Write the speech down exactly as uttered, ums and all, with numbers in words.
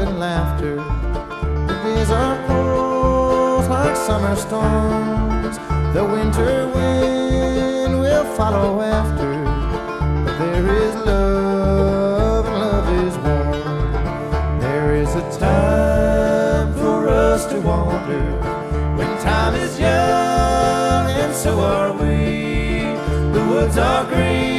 and laughter. The days are cold like summer storms. The winter wind will follow after. But there is love, and love is warm. There is a time for us to wander, when time is young and so are we. The woods are green